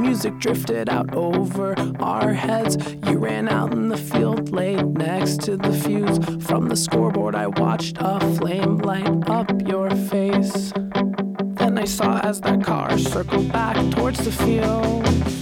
music drifted out over our heads. You ran out in the field, laid next to the fuse. From the scoreboard I watched a flame light up your face. Then I saw as that car circled back towards the field.